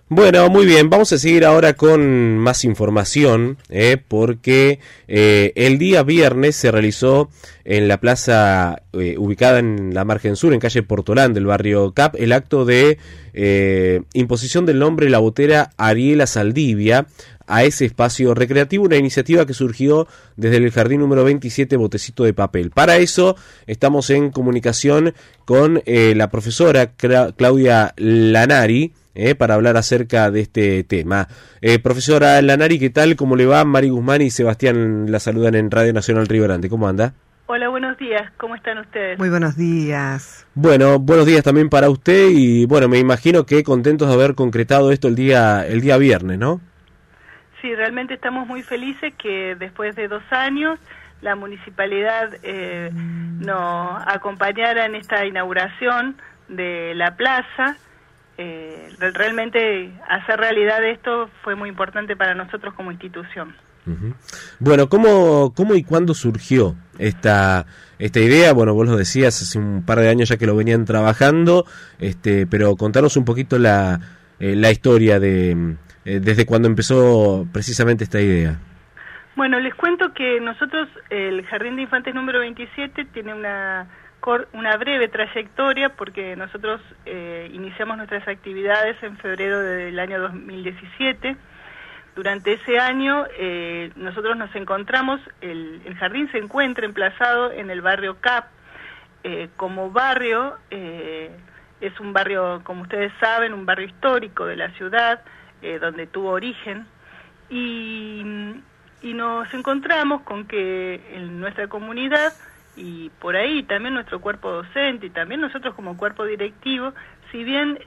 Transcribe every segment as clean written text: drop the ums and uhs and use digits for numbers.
Bueno, muy bien, vamos a seguir ahora con más información, porque el día viernes se realizó en la plaza ubicada en la margen sur, en calle Portolán del barrio Cap, el acto de imposición del nombre La Botera Ariela Saldivia a ese espacio recreativo, una iniciativa que surgió desde el jardín número 27 Botecito de Papel. Para eso estamos en comunicación con la profesora Claudia Lanari, para hablar acerca de este tema. Profesora Lanari, ¿qué tal? ¿Cómo le va? Mari Guzmán y Sebastián la saludan en Radio Nacional Río Grande. ¿Cómo anda? Hola, buenos días. ¿Cómo están ustedes? Muy buenos días. Bueno, buenos días también para usted y bueno, me imagino que contentos de haber concretado esto el día viernes, ¿no? Sí, realmente estamos muy felices que después de 2 años la municipalidad nos acompañara en esta inauguración de la plaza. Realmente hacer realidad esto fue muy importante para nosotros como institución. Uh-huh. Bueno, ¿cómo y cuándo surgió esta idea? Bueno, vos lo decías hace un par de años ya que lo venían trabajando, pero contanos un poquito la historia de desde cuándo empezó precisamente esta idea. Bueno, les cuento que nosotros, el Jardín de Infantes número 27, tiene una breve trayectoria porque nosotros iniciamos nuestras actividades en febrero del año 2017. Durante ese año nosotros nos encontramos, el jardín se encuentra emplazado en el barrio Cap. Como barrio, es un barrio, como ustedes saben, un barrio histórico de la ciudad, donde tuvo origen, y nos encontramos con que en nuestra comunidad y por ahí también nuestro cuerpo docente y también nosotros como cuerpo directivo, si bien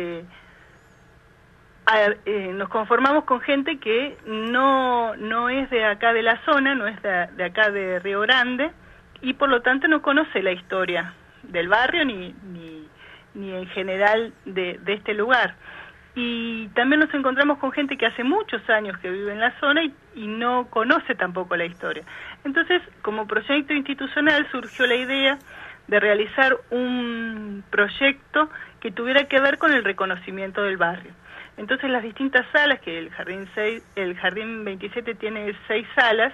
nos conformamos con gente que no es de acá de la zona, no es de acá de Río Grande, y por lo tanto no conoce la historia del barrio ni en general de este lugar. Y también nos encontramos con gente que hace muchos años que vive en la zona y no conoce tampoco la historia. Entonces, como proyecto institucional surgió la idea de realizar un proyecto que tuviera que ver con el reconocimiento del barrio. Entonces, las distintas salas, que el Jardín 27 tiene 6 salas,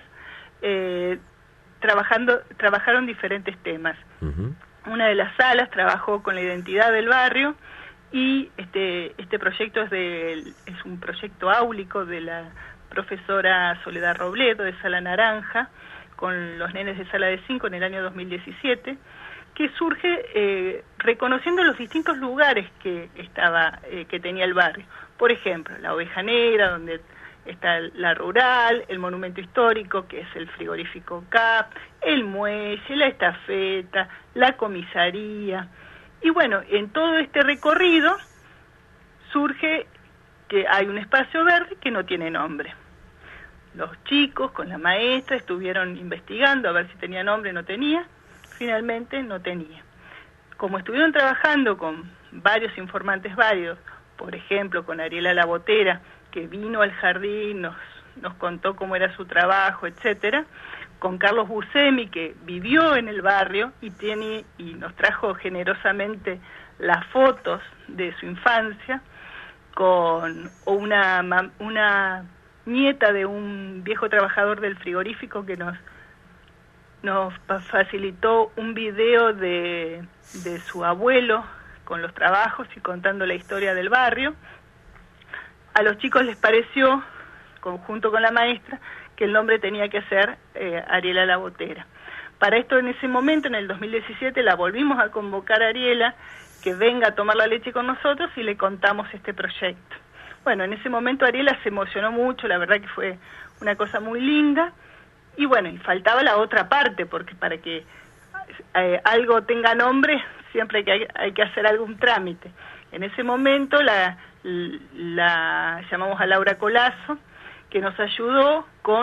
trabajaron diferentes temas. Uh-huh. Una de las salas trabajó con la identidad del barrio, y este proyecto es un proyecto áulico de la profesora Soledad Robledo de Sala Naranja, con los nenes de Sala de 5 en el año 2017, que surge reconociendo los distintos lugares que tenía el barrio. Por ejemplo, la Oveja Negra, donde está la rural, el monumento histórico, que es el frigorífico CAP, el muelle, la estafeta, la comisaría. Y bueno, en todo este recorrido surge que hay un espacio verde que no tiene nombre. Los chicos con la maestra estuvieron investigando a ver si tenía nombre o no tenía. Finalmente no tenía. Como estuvieron trabajando con varios informantes válidos, por ejemplo con Ariela La Botera, que vino al jardín, nos contó cómo era su trabajo, etcétera, con Carlos Buscemi, que vivió en el barrio y nos trajo generosamente las fotos de su infancia, con una nieta de un viejo trabajador del frigorífico que nos facilitó un video de su abuelo con los trabajos y contando la historia del barrio. A los chicos les pareció, junto con la maestra, que el nombre tenía que ser Ariela La Botera. Para esto, en ese momento, en el 2017, la volvimos a convocar a Ariela, que venga a tomar la leche con nosotros, y le contamos este proyecto. Bueno, en ese momento Ariela se emocionó mucho, la verdad que fue una cosa muy linda, y bueno, y faltaba la otra parte, porque para que algo tenga nombre, siempre hay que hacer algún trámite. En ese momento la llamamos a Laura Colazo, que nos ayudó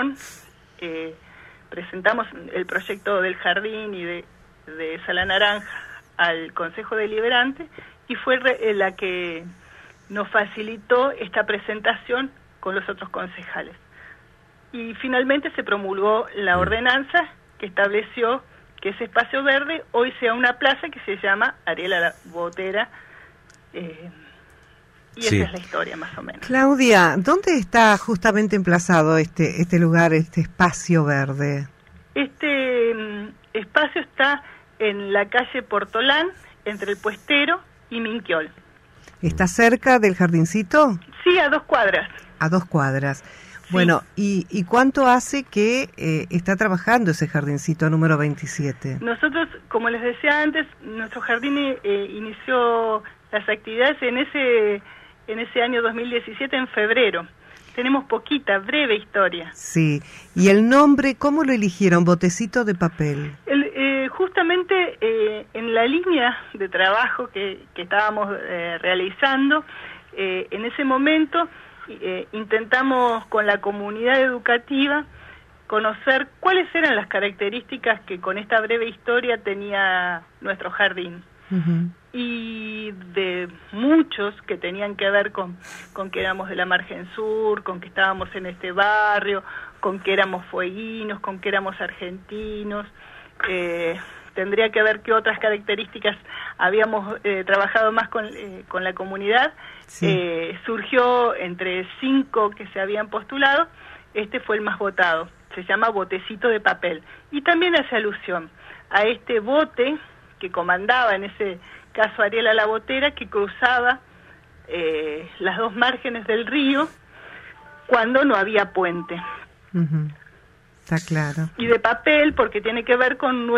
presentamos el proyecto del jardín y de Sala Naranja al Consejo Deliberante, y fue la que nos facilitó esta presentación con los otros concejales. Y finalmente se promulgó la ordenanza que estableció que ese espacio verde hoy sea una plaza que se llama Ariela La Botera. Y sí. esa es la historia, más o menos. Claudia, ¿dónde está justamente emplazado este lugar, este espacio verde? Este espacio está en la calle Portolán, entre el Puestero y Minquiol. ¿Está cerca del jardincito? Sí, a 2 cuadras. A 2 cuadras. Sí. Bueno, ¿y cuánto hace que está trabajando ese jardincito número 27? Nosotros, como les decía antes, nuestro jardín inició las actividades en ese año 2017, en febrero. Tenemos poquita, breve historia. Sí. ¿Y el nombre, cómo lo eligieron? Botecito de papel. Justamente en la línea de trabajo que estábamos realizando, en ese momento intentamos con la comunidad educativa conocer cuáles eran las características que con esta breve historia tenía nuestro jardín. Uh-huh. Y de muchos que tenían que ver con que éramos de la margen sur, con que estábamos en este barrio, con que éramos fueguinos, con que éramos argentinos. Tendría que ver qué otras características habíamos trabajado más con la comunidad. Sí. Surgió entre 5 que se habían postulado, este fue el más votado, se llama Botecito de Papel, y también hace alusión a este bote que comandaba en ese caso Ariela la Botera, que cruzaba las 2 márgenes del río cuando no había puente. Uh-huh. Está claro. Y de papel porque tiene que ver con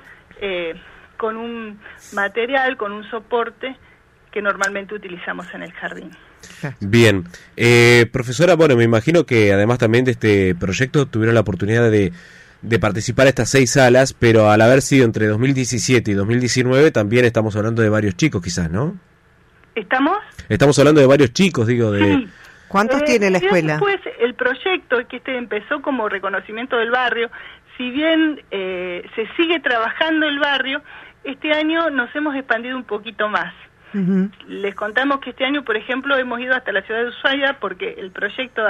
con un material, con un soporte que normalmente utilizamos en el jardín. Bien. Profesora, bueno, me imagino que además también de este proyecto tuvieron la oportunidad de participar a estas 6 salas, pero al haber sido entre 2017 y 2019 también estamos hablando de varios chicos quizás, ¿no? Estamos hablando de varios chicos, digo, de... Sí. ¿Cuántos tiene la escuela? Después, el proyecto que empezó como reconocimiento del barrio, si bien se sigue trabajando el barrio, este año nos hemos expandido un poquito más. Uh-huh. Les contamos que este año, por ejemplo, hemos ido hasta la ciudad de Ushuaia porque el proyecto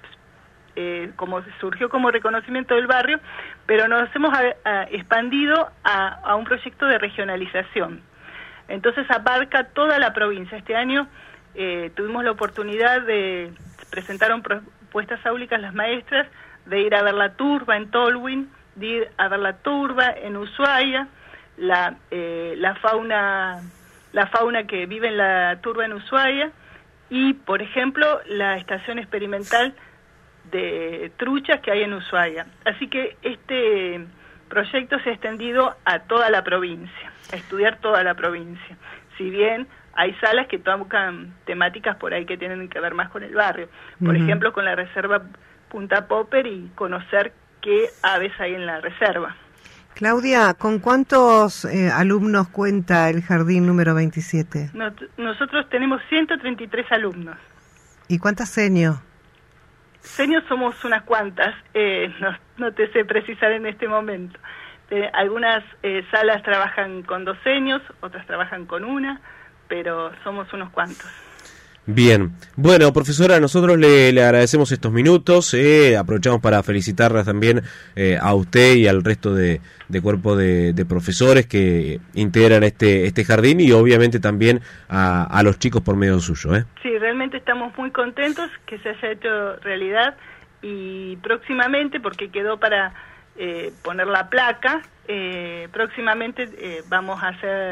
como surgió como reconocimiento del barrio, pero nos hemos expandido a un proyecto de regionalización. Entonces abarca toda la provincia. Este año tuvimos la oportunidad de presentaron propuestas áulicas las maestras de ir a ver la turba en Tolwyn, de ir a ver la turba en Ushuaia, la fauna que vive en la turba en Ushuaia y, por ejemplo, la estación experimental de truchas que hay en Ushuaia. Así que este proyecto se ha extendido a toda la provincia, a estudiar toda la provincia. Si bien hay salas que tocan temáticas por ahí que tienen que ver más con el barrio. Por ejemplo, con la reserva Punta Popper y conocer qué aves hay en la reserva. Claudia, ¿con cuántos alumnos cuenta el jardín número 27? Nosotros tenemos 133 alumnos. ¿Y cuántas senios? Senios somos unas cuantas, no te sé precisar en este momento. Algunas salas trabajan con 2 senios, otras trabajan con 1, pero somos unos cuantos. Bien, bueno, profesora, nosotros le agradecemos estos minutos, aprovechamos para felicitarla también a usted y al resto de cuerpo de profesores que integran este jardín y obviamente también a los chicos por medio suyo. Sí, realmente estamos muy contentos que se haya hecho realidad y próximamente, porque quedó para poner la placa, próximamente vamos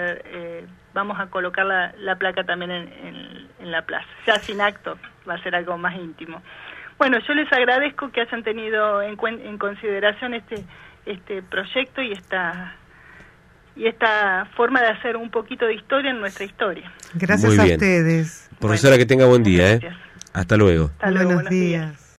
a colocar la placa también en la plaza, ya sin acto, va a ser algo más íntimo. Bueno, yo les agradezco que hayan tenido en consideración este proyecto y esta forma de hacer un poquito de historia en nuestra historia. Gracias a ustedes. Profesora, que tenga buen día. Gracias. Hasta luego. Hasta luego, buenos días.